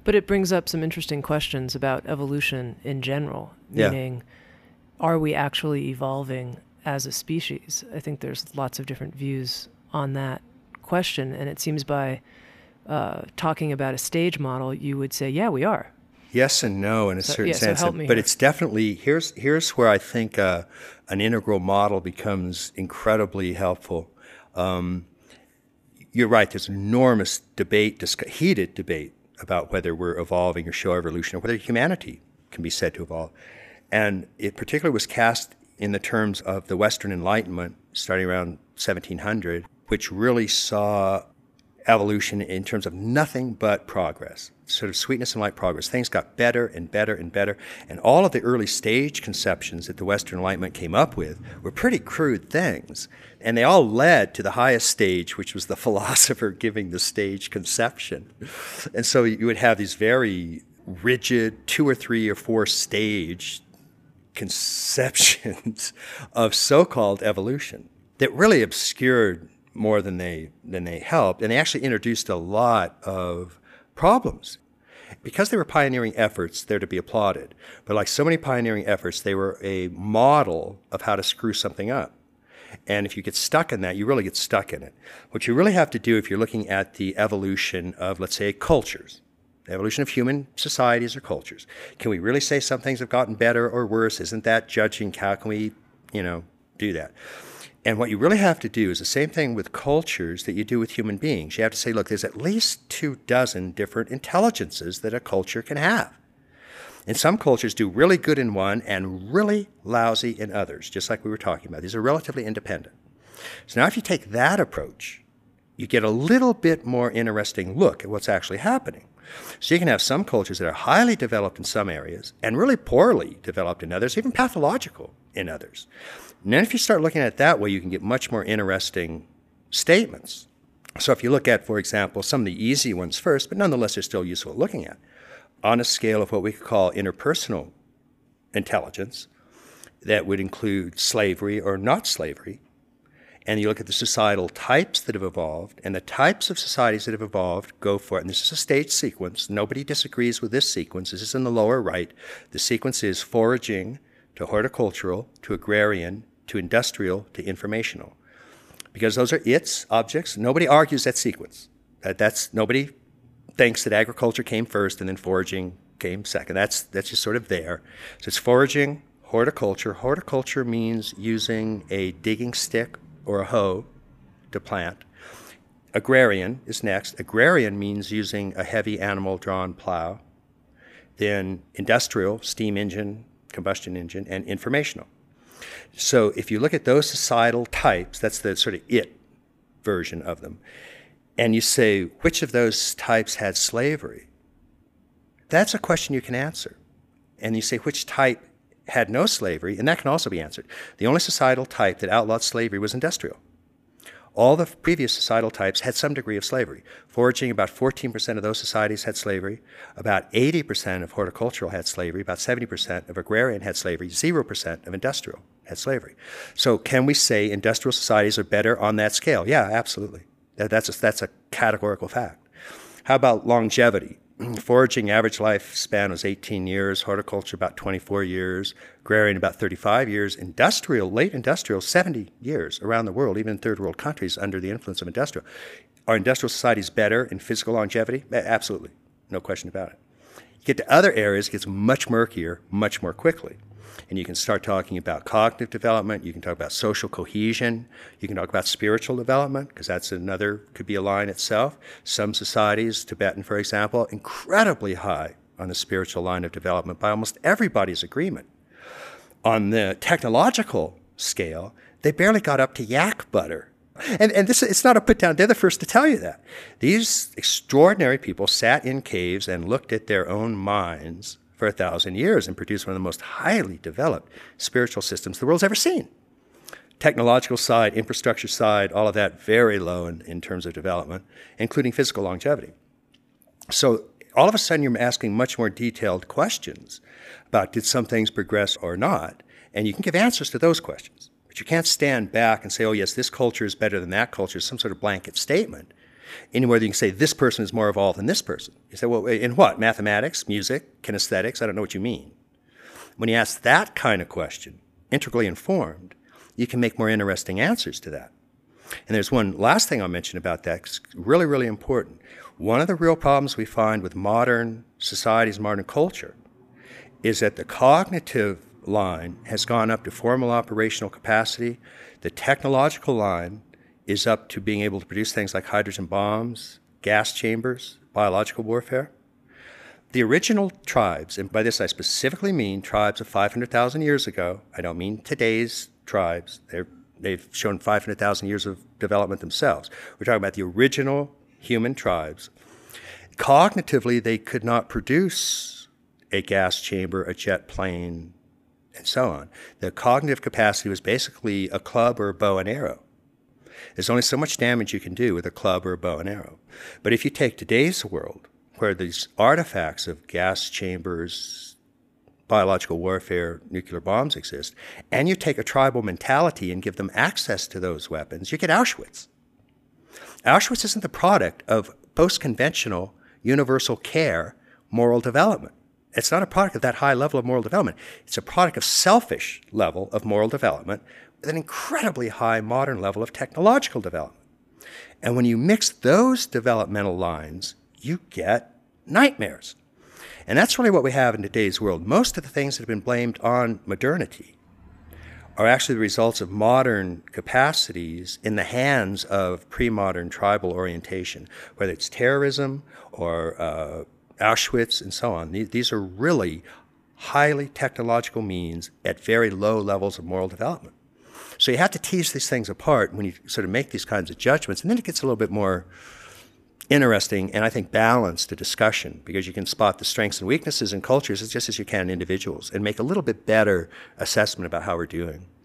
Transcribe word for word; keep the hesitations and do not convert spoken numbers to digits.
But it brings up some interesting questions about evolution in general, meaning, yeah. Are we actually evolving as a species? I think there's lots of different views on that question, and it seems by uh, talking about a stage model, you would say, yeah, we are. Yes and no in a so, certain yeah, sense, so help me but here. It's definitely, here's here's where I think uh, an integral model becomes incredibly helpful. Um, you're right, there's enormous debate, disc- heated debate about whether we're evolving or show evolution, or whether humanity can be said to evolve. And it particularly was cast in the terms of the Western Enlightenment, starting around seventeen hundred, which really saw evolution in terms of nothing but progress, sort of sweetness and light progress. Things got better and better and better. And all of the early stage conceptions that the Western Enlightenment came up with were pretty crude things. And they all led to the highest stage, which was the philosopher giving the stage conception. And so you would have these very rigid two or three or four stage conceptions of so-called evolution that really obscured more than they than they helped, and they actually introduced a lot of problems. Because they were pioneering efforts, they're to be applauded. But like so many pioneering efforts, they were a model of how to screw something up. And if you get stuck in that, you really get stuck in it. What you really have to do if you're looking at the evolution of, let's say, cultures, the evolution of human societies or cultures, can we really say some things have gotten better or worse? Isn't that judging? How can we, you know, do that? And what you really have to do is the same thing with cultures that you do with human beings. You have to say, look, there's at least two dozen different intelligences that a culture can have. And some cultures do really good in one and really lousy in others, just like we were talking about. These are relatively independent. So now if you take that approach, you get a little bit more interesting look at what's actually happening. So you can have some cultures that are highly developed in some areas and really poorly developed in others, even pathological in others. And then if you start looking at it that way, you can get much more interesting statements. So if you look at, for example, some of the easy ones first, but nonetheless they're still useful looking at, on a scale of what we could call interpersonal intelligence, that would include slavery or not slavery, and you look at the societal types that have evolved, and the types of societies that have evolved go for it. And this is a stage sequence. Nobody disagrees with this sequence. This is in the lower right. The sequence is foraging to horticultural to agrarian to industrial to informational. Because those are its objects. Nobody argues that sequence. That, that's nobody thinks that agriculture came first and then foraging came second. That's, that's just sort of there. So it's foraging, horticulture. Horticulture means using a digging stick or a hoe to plant. Agrarian is next. Agrarian means using a heavy animal-drawn plow. Then industrial, steam engine, combustion engine, and informational. So if you look at those societal types, that's the sort of it version of them, and you say, which of those types had slavery? That's a question you can answer. And you say, which type had no slavery? And that can also be answered. The only societal type that outlawed slavery was industrial. All the previous societal types had some degree of slavery. Foraging, about fourteen percent of those societies had slavery. About eighty percent of horticultural had slavery. About seventy percent of agrarian had slavery. zero percent of industrial had slavery. So can we say industrial societies are better on that scale? Yeah, absolutely. That, that's, a, that's a categorical fact. How about longevity? Foraging average lifespan was eighteen years, horticulture about twenty-four years, agrarian about thirty-five years, industrial, late industrial, seventy years around the world, even in third world countries under the influence of industrial. Are industrial societies better in physical longevity? Absolutely, no question about it. You get to other areas, it gets much murkier, much more quickly. And you can start talking about cognitive development, you can talk about social cohesion, you can talk about spiritual development, because that's another, could be a line itself. Some societies, Tibetan for example, incredibly high on the spiritual line of development by almost everybody's agreement. On the technological scale, they barely got up to yak butter. And, and this, it's not a put down, they're the first to tell you that. These extraordinary people sat in caves and looked at their own minds for a thousand years and produced one of the most highly developed spiritual systems the world's ever seen. Technological side, infrastructure side, all of that very low in, in terms of development, including physical longevity. So all of a sudden you're asking much more detailed questions about did some things progress or not, and you can give answers to those questions. But you can't stand back and say, oh yes, this culture is better than that culture, some sort of blanket statement. Anywhere that you can say this person is more evolved than this person. You say, well, in what? Mathematics, music, kinesthetics? I don't know what you mean. When you ask that kind of question, integrally informed, you can make more interesting answers to that. And there's one last thing I'll mention about that. It's really, really important. One of the real problems we find with modern societies, modern culture, is that the cognitive line has gone up to formal operational capacity. The technological line is up to being able to produce things like hydrogen bombs, gas chambers, biological warfare. The original tribes, and by this I specifically mean tribes of five hundred thousand years ago. I don't mean today's tribes. They're, they've shown five hundred thousand years of development themselves. We're talking about the original human tribes. Cognitively, they could not produce a gas chamber, a jet plane, and so on. The cognitive capacity was basically a club or a bow and arrow. There's only so much damage you can do with a club or a bow and arrow. But if you take today's world, where these artifacts of gas chambers, biological warfare, nuclear bombs exist, and you take a tribal mentality and give them access to those weapons, you get Auschwitz. Auschwitz isn't the product of post-conventional, universal care, moral development. It's not a product of that high level of moral development. It's a product of selfish level of moral development with an incredibly high modern level of technological development. And when you mix those developmental lines, you get nightmares. And that's really what we have in today's world. Most of the things that have been blamed on modernity are actually the results of modern capacities in the hands of pre-modern tribal orientation, whether it's terrorism or uh, Auschwitz and so on. These are really highly technological means at very low levels of moral development. So you have to tease these things apart when you sort of make these kinds of judgments, and then it gets a little bit more interesting and I think balanced a discussion, because you can spot the strengths and weaknesses in cultures just as you can in individuals and make a little bit better assessment about how we're doing.